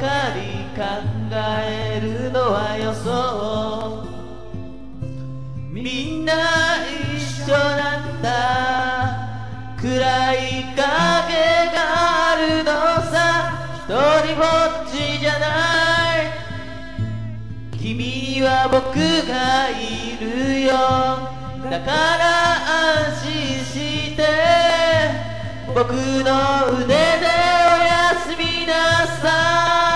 かり考えるのはよそう。みんな一緒なんだ。暗い影があるのさ。一人ぼっちじゃない。君には僕がいるよ。だから安心して僕の腕でおやすみなさい。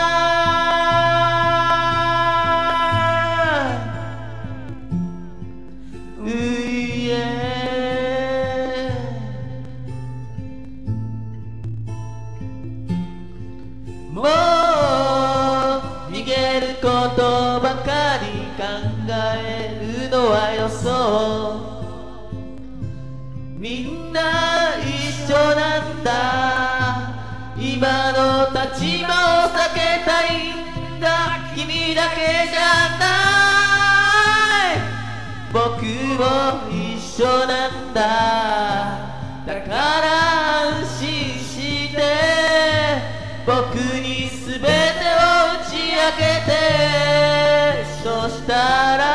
もう逃げることばかり考えるのはよそう。みんな一緒なんだ。今の立場を避けたいんだ。君だけじゃない。僕も一緒なんだ。だから安心して僕に全てを打ち明けて。そしたら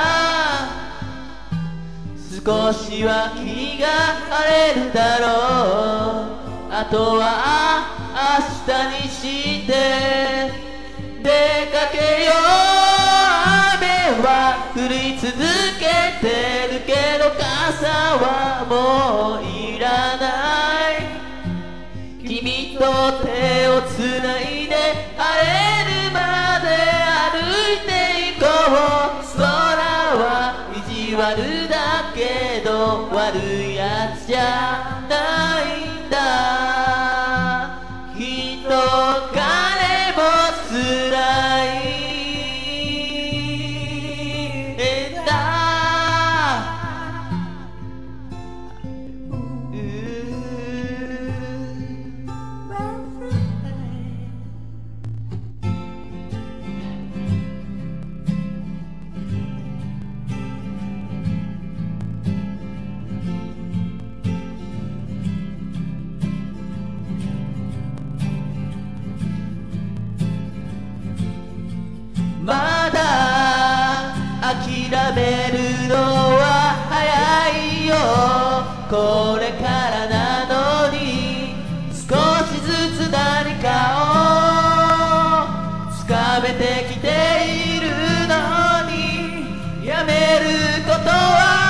少しは気が晴れるだろう。あとは明日にして出かけよう。雨は降り続けてるけど傘はもういらない。君と手をつないで晴れるまで歩いていこう。空は意地悪だけど悪いやつじゃないんだ。きっと彼も辛いんだ。まだ諦めるのは早いよ。これからなのに少しずつ何かをつかめてきているのにやめることは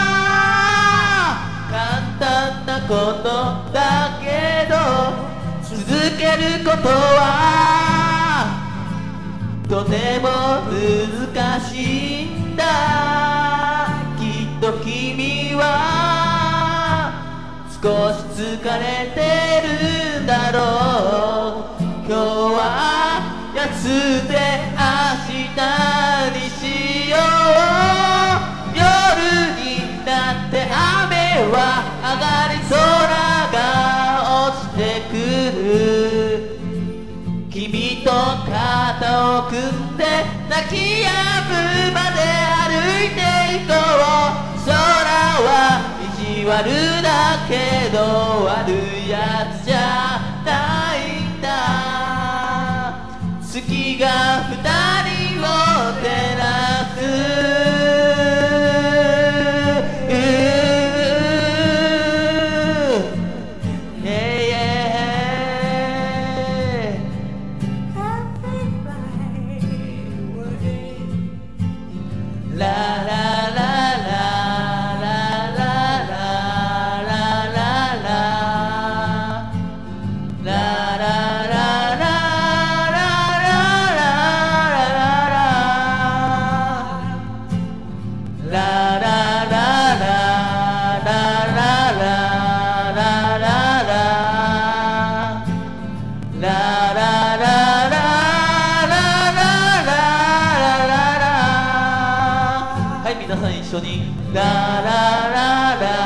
簡単なことだけど続けることはとても難しいんだ。きっと君は少し疲れてるんだろう。今日は休んで明日にしよう。夜になって雨は上がり空が落ちてくる。君と肩を組んで泣き止むまで歩いていこう。空は意地悪だけど悪いやつじゃないんだ。月が二人を照らす。はい、皆さん一緒にララララ